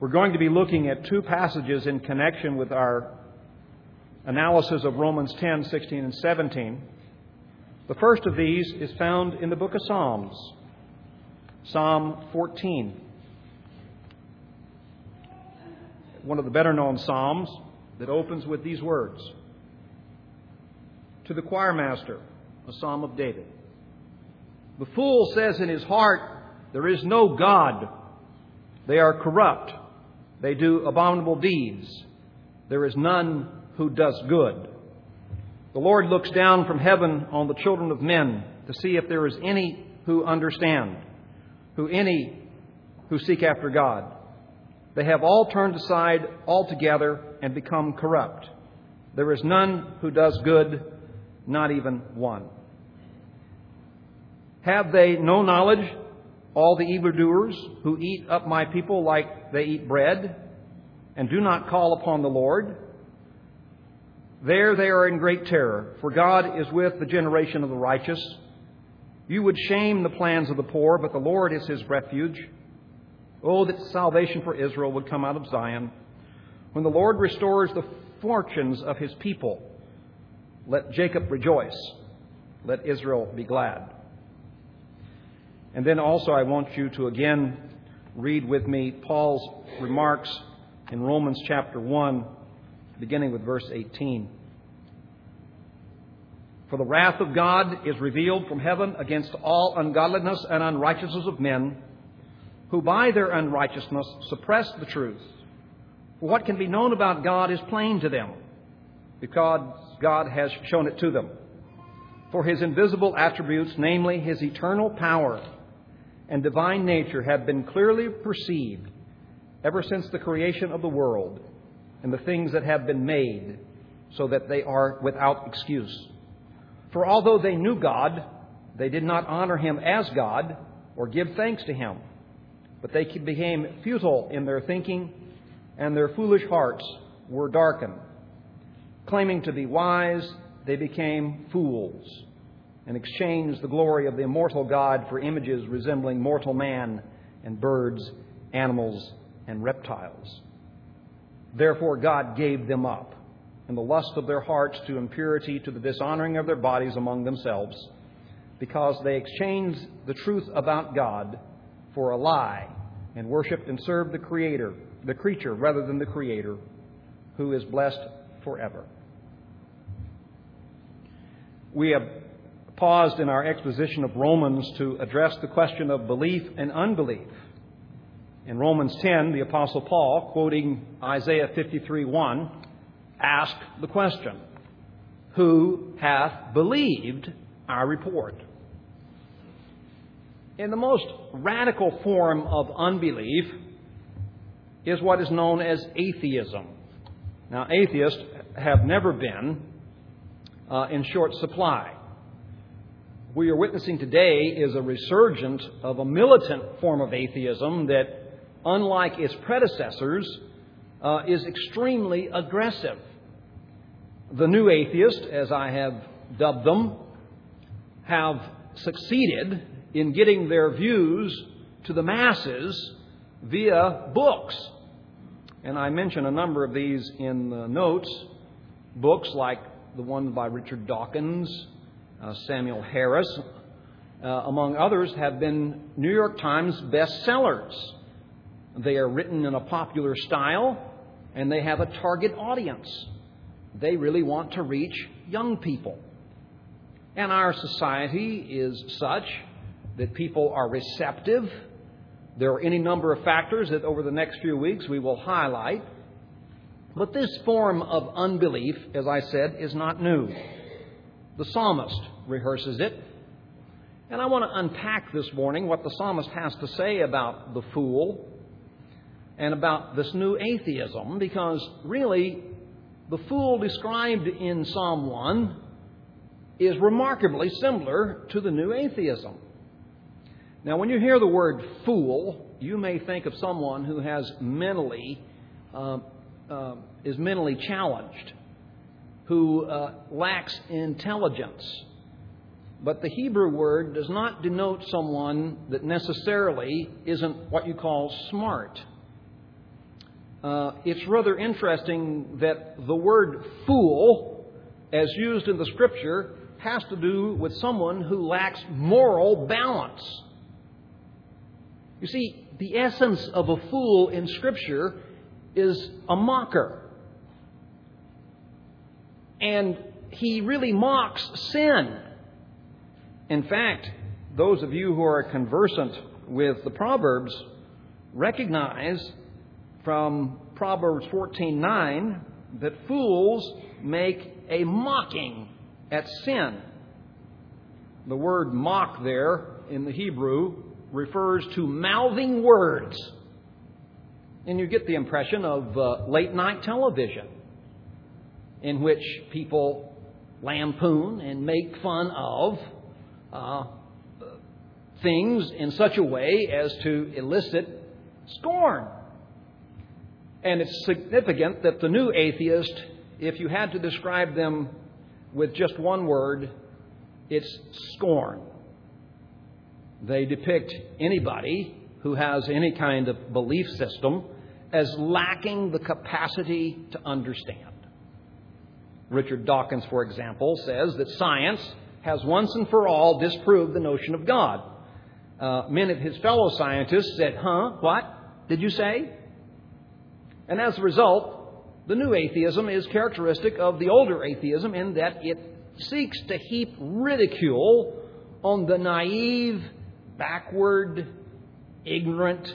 We're going to be looking at two passages in connection with our analysis of Romans 10, 16, and 17. The first of these is found in the book of Psalms, Psalm 14. One of the better-known psalms that opens with these words. To the choir master, a psalm of David. The fool says in his heart, there is no God. They are corrupt. They do abominable deeds. There is none who does good. The Lord looks down from heaven on the children of men to see if there is any who understand, any who seek after God. They have all turned aside altogether and become corrupt. There is none who does good, not even one. Have they no knowledge, all the evildoers who eat up my people like they eat bread, and do not call upon the Lord? There they are in great terror, for God is with the generation of the righteous. You would shame the plans of the poor, but the Lord is his refuge. Oh, that salvation for Israel would come out of Zion. When the Lord restores the fortunes of his people, let Jacob rejoice. Let Israel be glad. And then also I want you to again read with me Paul's remarks in Romans chapter 1, beginning with verse 18. For the wrath of God is revealed from heaven against all ungodliness and unrighteousness of men, who by their unrighteousness suppress the truth. For what can be known about God is plain to them, because God has shown it to them. For his invisible attributes, namely his eternal power and divine nature, have been clearly perceived ever since the creation of the world and the things that have been made, so that they are without excuse. For although they knew God, they did not honor him as God or give thanks to him, but they became futile in their thinking, and their foolish hearts were darkened. Claiming to be wise, they became fools and exchanged the glory of the immortal God for images resembling mortal man and birds, animals, and reptiles. Therefore God gave them up in the lust of their hearts to impurity, to the dishonoring of their bodies among themselves, because they exchanged the truth about God for a lie, and worshipped and served the creature rather than the Creator, who is blessed forever. We have paused in our exposition of Romans to address the question of belief and unbelief. In Romans 10, the Apostle Paul, quoting Isaiah 53:1, asked the question, who hath believed our report? And the most radical form of unbelief is what is known as atheism. Now, atheists have never been in short supply. What we are witnessing today is a resurgence of a militant form of atheism that, unlike its predecessors, is extremely aggressive. The new atheists, as I have dubbed them, have succeeded in getting their views to the masses via books. And I mention a number of these in the notes. Books like the one by Richard Dawkins, Samuel Harris, among others, have been New York Times bestsellers. They are written in a popular style, and they have a target audience. They really want to reach young people. And our society is such that people are receptive. There are any number of factors that over the next few weeks we will highlight. But this form of unbelief, as I said, is not new. The psalmist rehearses it. And I want to unpack this morning what the psalmist has to say about the fool and about this new atheism, because really the fool described in Psalm 1 is remarkably similar to the new atheism. Now, when you hear the word fool, you may think of someone who has is mentally challenged, who lacks intelligence. But the Hebrew word does not denote someone that necessarily isn't what you call smart. it's rather interesting that the word fool, as used in the Scripture, has to do with someone who lacks moral balance. You see, the essence of a fool in Scripture is a mocker. And he really mocks sin. In fact, those of you who are conversant with the Proverbs recognize from Proverbs 14:9 that fools make a mocking at sin. The word mock there in the Hebrew refers to mouthing words. And you get the impression of late night television, in which people lampoon and make fun of things in such a way as to elicit scorn. And it's significant that the new atheist, if you had to describe them with just one word, it's scorn. They depict anybody who has any kind of belief system as lacking the capacity to understand. Richard Dawkins, for example, says that science has once and for all disproved the notion of God. Many of his fellow scientists said, what did you say? And as a result, the new atheism is characteristic of the older atheism in that it seeks to heap ridicule on the naive, backward, ignorant,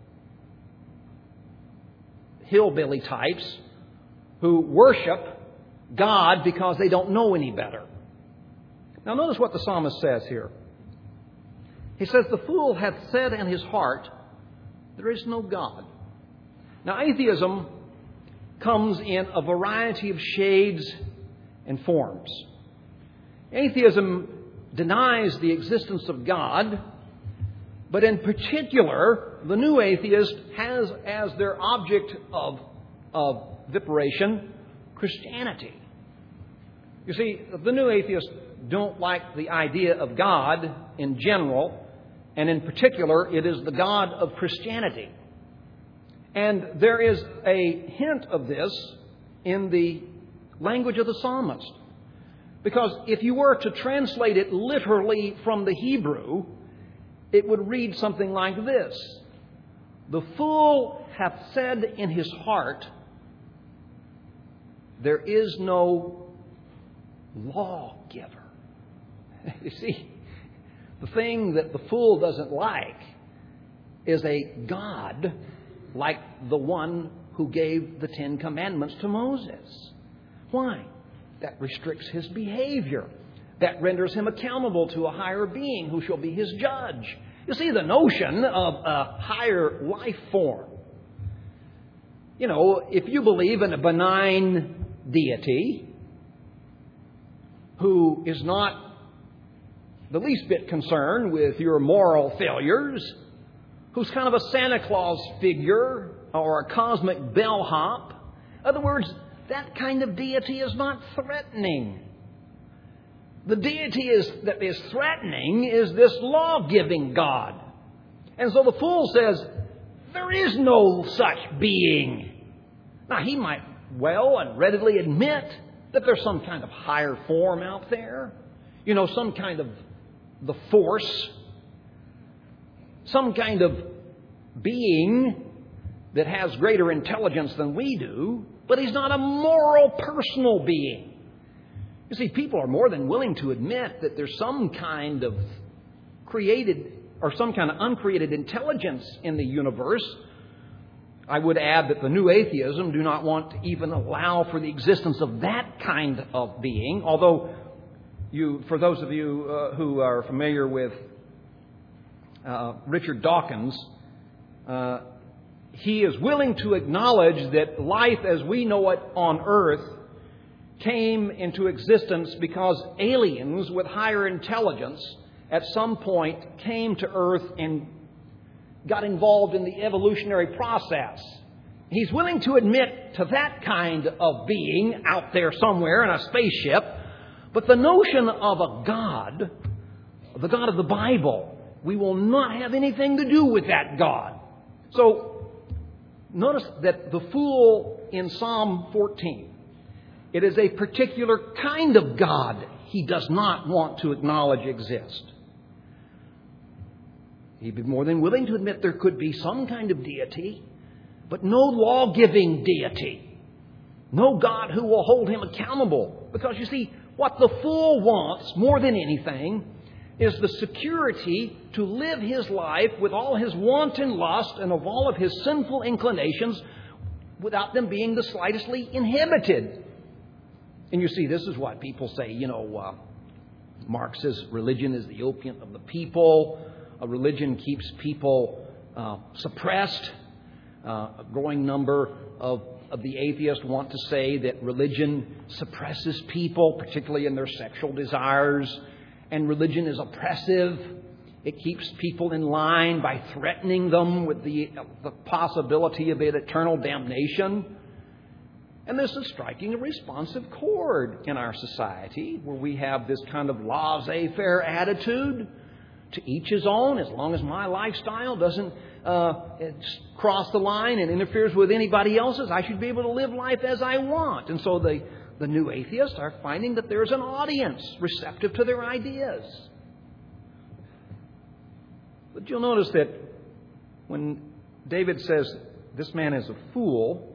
hillbilly types who worship God because they don't know any better. Now notice what the psalmist says here. He says, "The fool hath said in his heart, there is no God." Now atheism comes in a variety of shades and forms. Atheism denies the existence of God, but in particular, the new atheist has as their object of vituperation Christianity. You see, the new atheists don't like the idea of God in general, and in particular, it is the God of Christianity. And there is a hint of this in the language of the psalmist. Because if you were to translate it literally from the Hebrew, it would read something like this: "The fool hath said in his heart, there is no lawgiver." You see, the thing that the fool doesn't like is a God like the one who gave the Ten Commandments to Moses. Why? That restricts his behavior. That renders him accountable to a higher being who shall be his judge. You see, the notion of a higher life form. You know, if you believe in a benign deity who is not the least bit concerned with your moral failures, who's kind of a Santa Claus figure or a cosmic bellhop, in other words, that kind of deity is not threatening. The deity that is threatening is this law-giving God. And so the fool says, there is no such being. Now, he might well and readily admit that there's some kind of higher form out there. You know, some kind of the force. Some kind of being that has greater intelligence than we do. But he's not a moral, personal being. You see, people are more than willing to admit that there's some kind of created or some kind of uncreated intelligence in the universe. I would add that the new atheism do not want to even allow for the existence of that kind of being. Although, for those of you who are familiar with Richard Dawkins, he is willing to acknowledge that life as we know it on Earth came into existence because aliens with higher intelligence at some point came to Earth and got involved in the evolutionary process. He's willing to admit to that kind of being out there somewhere in a spaceship, but the notion of a God, the God of the Bible, we will not have anything to do with that God. So, notice that the fool in Psalm 14, it is a particular kind of God he does not want to acknowledge exist. He'd be more than willing to admit there could be some kind of deity, but no law-giving deity. No God who will hold him accountable. Because you see, what the fool wants more than anything is the security to live his life with all his wanton lust and of all of his sinful inclinations without them being the slightly inhibited. And you see, this is what people say. Marx says religion is the opium of the people. A religion keeps people suppressed. A growing number of the atheists want to say that religion suppresses people, particularly in their sexual desires. And religion is oppressive. It keeps people in line by threatening them with the possibility of eternal damnation. And this is striking a responsive chord in our society, where we have this kind of laissez-faire attitude. To each his own, as long as my lifestyle doesn't cross the line and interferes with anybody else's, I should be able to live life as I want. And so the new atheists are finding that there's an audience receptive to their ideas. But you'll notice that when David says this man is a fool,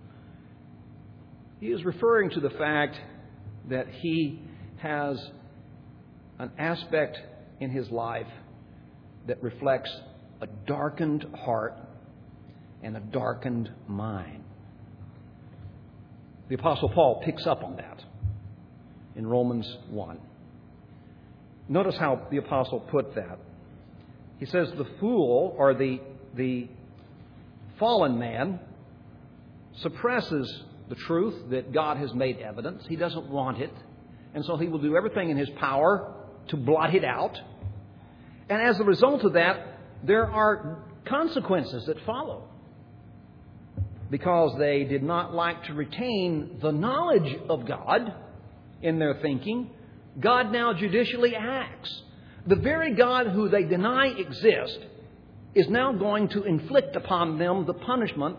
he is referring to the fact that he has an aspect in his life that reflects a darkened heart and a darkened mind. The Apostle Paul picks up on that in Romans 1. Notice how the Apostle put that. He says the fool, or the fallen man, suppresses the truth that God has made evidence. He doesn't want it. And so he will do everything in his power to blot it out. And as a result of that, there are consequences that follow. Because they did not like to retain the knowledge of God in their thinking, God now judicially acts. The very God who they deny exists is now going to inflict upon them the punishment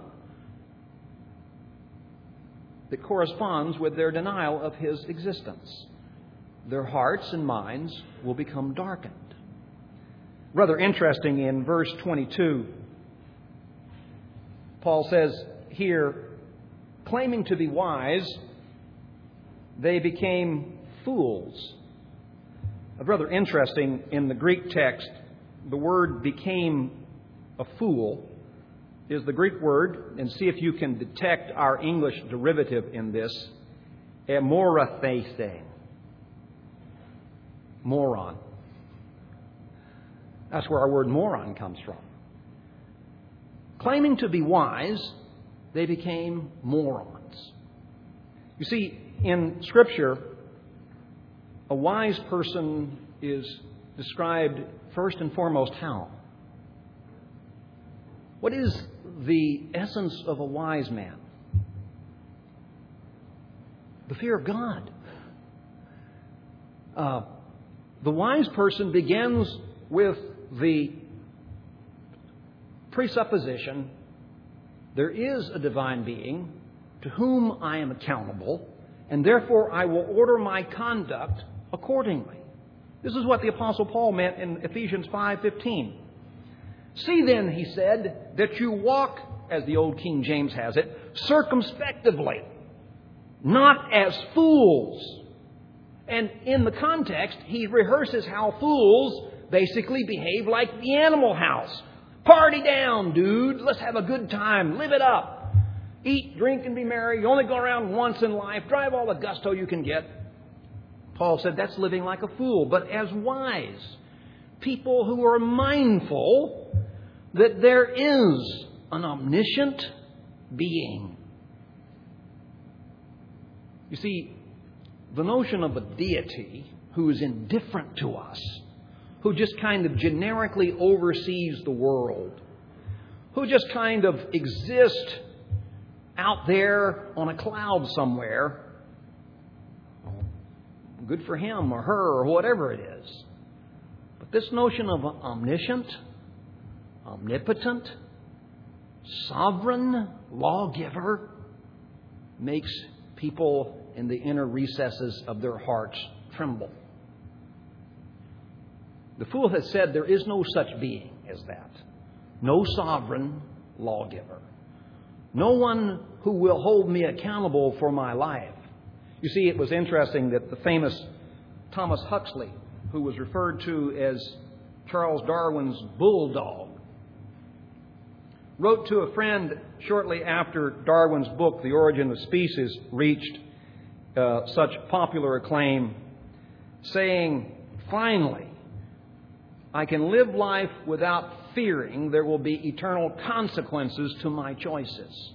that corresponds with their denial of His existence. Their hearts and minds will become darkened. Rather interesting, in verse 22, Paul says here, claiming to be wise, they became fools. Rather interesting, in the Greek text, the word became a fool is the Greek word, and see if you can detect our English derivative in this, emorathese. Moron. That's where our word moron comes from. Claiming to be wise, they became morons. You see, in Scripture, a wise person is described first and foremost how? What is the essence of a wise man? The fear of God. The wise person begins with the presupposition there is a divine being to whom I am accountable, and therefore I will order my conduct accordingly. This is what the Apostle Paul meant in Ephesians 5:15. See then, he said, that you walk, as the old King James has it, circumspectively, not as fools. And in the context, he rehearses how fools basically behave like the Animal House. Party down, dude. Let's have a good time. Live it up. Eat, drink, and be merry. You only go around once in life. Drive all the gusto you can get. Paul said that's living like a fool. But as wise people who are mindful that there is an omniscient being. You see, the notion of a deity who is indifferent to us, who just kind of generically oversees the world, who just kind of exists out there on a cloud somewhere, good for him or her or whatever it is. But this notion of omniscient, omnipotent, sovereign lawgiver makes people in the inner recesses of their hearts tremble. The fool has said there is no such being as that. No sovereign lawgiver. No one who will hold me accountable for my life. You see, it was interesting that the famous Thomas Huxley, who was referred to as Charles Darwin's bulldog, wrote to a friend shortly after Darwin's book, The Origin of Species, reached such popular acclaim, saying, "Finally, I can live life without fearing there will be eternal consequences to my choices."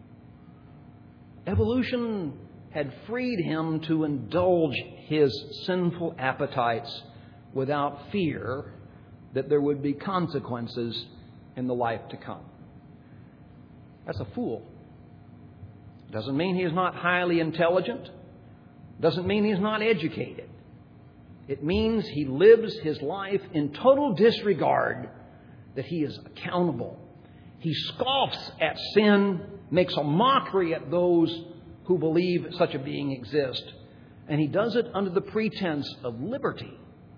Evolution had freed him to indulge his sinful appetites without fear that there would be consequences in the life to come. That's a fool. Doesn't mean he is not highly intelligent. Doesn't mean he's not educated. It means he lives his life in total disregard that he is accountable. He scoffs at sin, makes a mockery at those who believe such a being exists, and he does it under the pretense of liberty.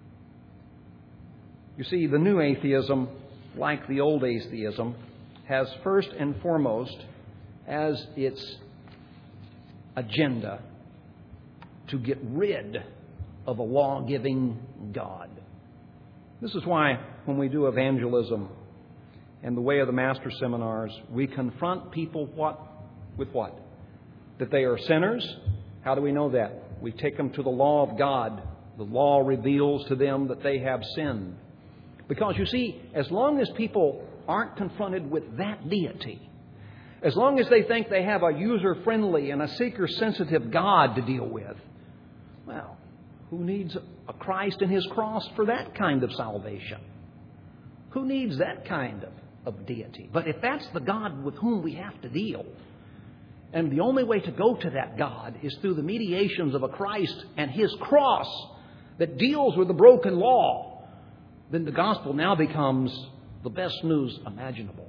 You see, the new atheism, like the old atheism, has first and foremost as its agenda to get rid of a law-giving God. This is why when we do evangelism and the Way of the Master seminars, we confront people with what? That they are sinners. How do we know that? We take them to the law of God. The law reveals to them that they have sinned. Because you see, as long as people aren't confronted with that deity, as long as they think they have a user-friendly and a seeker-sensitive God to deal with, well, who needs a Christ and His cross for that kind of salvation? Who needs that kind of deity? But if that's the God with whom we have to deal, and the only way to go to that God is through the mediations of a Christ and His cross that deals with the broken law, then the gospel now becomes the best news imaginable.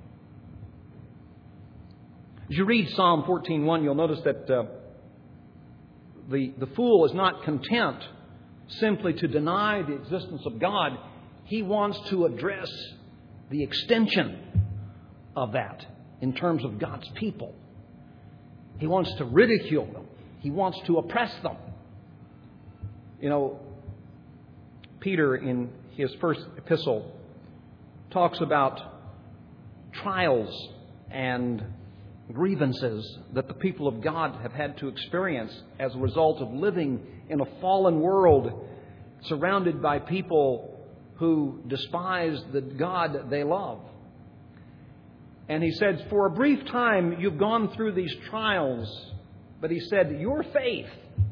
As you read Psalm 14:1, you'll notice that the fool is not content simply to deny the existence of God. He wants to address the extension of that in terms of God's people. He wants to ridicule them. He wants to oppress them. You know, Peter in his first epistle talks about trials and grievances that the people of God have had to experience as a result of living in a fallen world surrounded by people who despise the God they love. And he said, for a brief time you've gone through these trials, but he said, your faith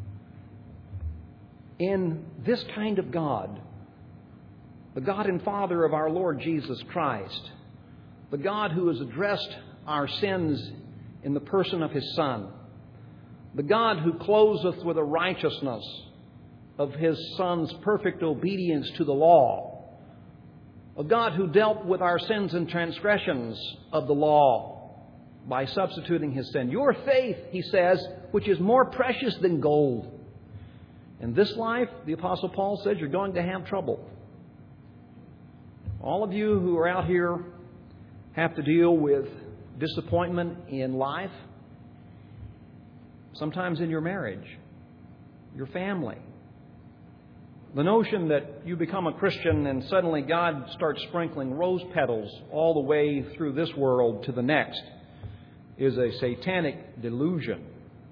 in this kind of God, the God and Father of our Lord Jesus Christ, the God who has addressed our sins in the person of His Son, the God who clotheth with a righteousness of His Son's perfect obedience to the law, a God who dealt with our sins and transgressions of the law by substituting His sin. Your faith, he says, which is more precious than gold. In this life, the Apostle Paul says, you're going to have trouble. All of you who are out here have to deal with disappointment in life, sometimes in your marriage, your family. The notion that you become a Christian and suddenly God starts sprinkling rose petals all the way through this world to the next is a satanic delusion.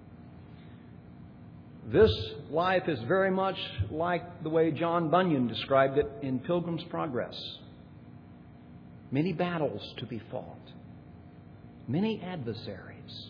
This life is very much like the way John Bunyan described it in Pilgrim's Progress. Many battles to be fought. Many adversaries.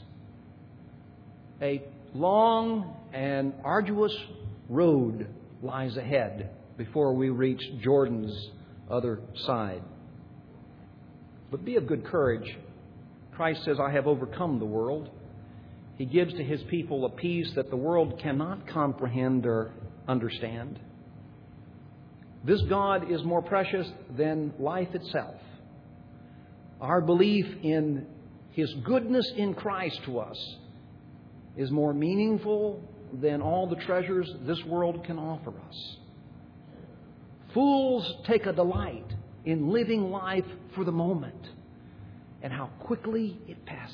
A long and arduous road lies ahead before we reach Jordan's other side. But be of good courage. Christ says, I have overcome the world. He gives to His people a peace that the world cannot comprehend or understand. This God is more precious than life itself. Our belief in His goodness in Christ to us is more meaningful than all the treasures this world can offer us. Fools take a delight in living life for the moment and how quickly it passes.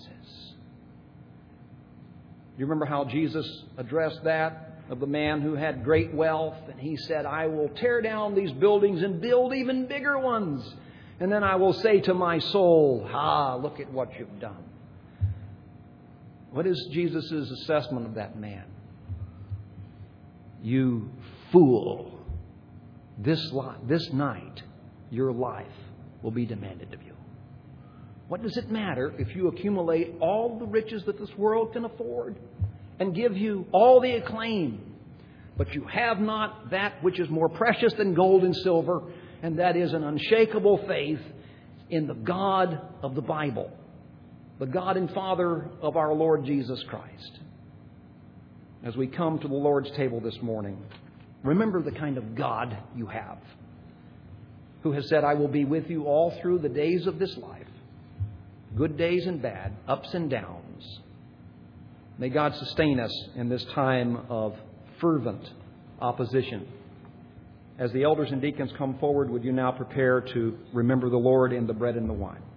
You remember how Jesus addressed that of the man who had great wealth, and he said, I will tear down these buildings and build even bigger ones. And then I will say to my soul, look at what you've done. What is Jesus' assessment of that man? You fool. This night, your life will be demanded of you. What does it matter if you accumulate all the riches that this world can afford and give you all the acclaim, but you have not that which is more precious than gold and silver, and that is an unshakable faith in the God of the Bible, the God and Father of our Lord Jesus Christ. As we come to the Lord's table this morning, remember the kind of God you have, who has said, I will be with you all through the days of this life, good days and bad, ups and downs. May God sustain us in this time of fervent opposition. As the elders and deacons come forward, would you now prepare to remember the Lord in the bread and the wine?